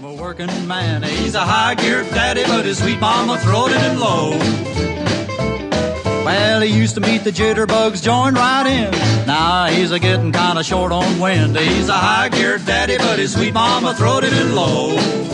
of a working man. He's a high-geared daddy, but his sweet mama throated him low. Well, he used to meet the jitterbugs, join right in. Now he's a getting kind of short on wind. He's a high-geared daddy, but his sweet mama throated him low.